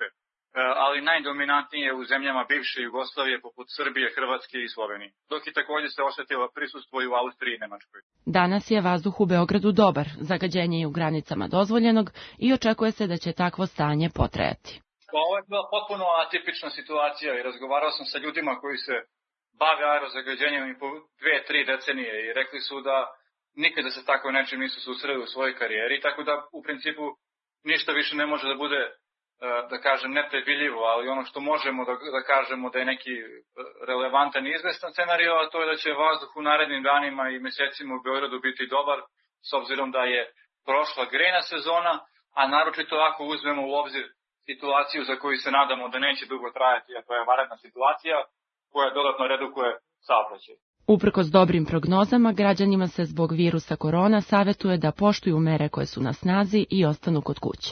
[SPEAKER 12] ali najdominantnije u zemljama bivše Jugoslavije poput Srbije, Hrvatske i Slovenije, dok je također se osjetilo prisustvo i u Austriji i Nemačkoj.
[SPEAKER 11] Danas je vazduh u Beogradu dobar, zagađenje je u granicama dozvoljenog i očekuje se da će takvo stanje potrajati.
[SPEAKER 12] Ovo je bila potpuno atipična situacija i razgovarao sam sa ljudima koji se bave aerozagađenjem i po 2-3 decenije i rekli su da nikada se tako nečim nisu susreli u svojoj karijeri, tako da u principu ništa više ne može da bude, da kažem, nepredviljivo, ali ono što možemo da kažemo da je neki relevantan i izvestan scenario, a to je da će vazduh u narednim danima i mesecima u Beogradu biti dobar, s obzirom da je prošla grejna sezona, a naročito ako uzmemo u obzir situaciju za koju se nadamo da neće dugo trajati, a to je vanredna situacija koja dodatno redukuje saobraćaj.
[SPEAKER 11] Uprkos dobrim prognozama, građanima se zbog virusa korona savetuje da poštuju mere koje su na snazi i ostanu kod kuće.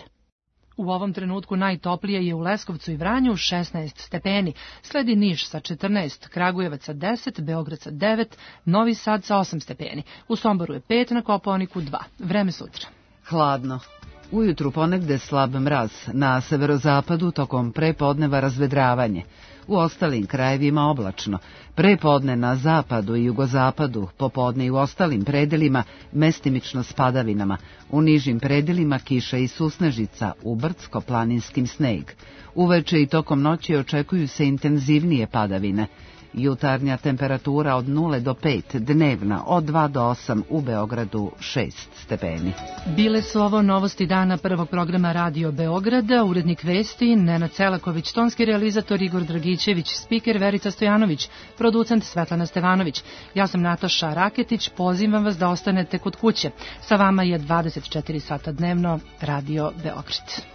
[SPEAKER 2] U ovom trenutku najtoplije je u Leskovcu i Vranju 16 stepeni, sledi Niš sa 14, Kragujevac sa 10, Beograd sa 9, Novi Sad sa 8 stepeni, u Somboru je 5, na Kopaoniku 2. Vreme sutra.
[SPEAKER 23] Hladno. Ujutru ponegde slab mraz, na severozapadu tokom prepodneva razvedravanje. U ostalim krajevima oblačno. Prepodne na zapadu i jugozapadu, popodne i u ostalim predelima mestimično s padavinama. U nižim predelima kiša i susnežica, u brdsko-planinskim sneg. Uveče i tokom noći očekuju se intenzivnije padavine. Jutarnja temperatura od 0 do 5, dnevna od 2 do 8, u Beogradu 6 stepeni.
[SPEAKER 2] Bile su ovo novosti dana prvog programa Radio Beograda, urednik vesti Nenad Celaković, tonski realizator Igor Dragićević, spiker Verica Stojanović, producent Svetlana Stevanović. Ja sam Nataša Raketić, pozivam vas da ostanete kod kuće. Sa vama je 24 sata dnevno Radio Beograd.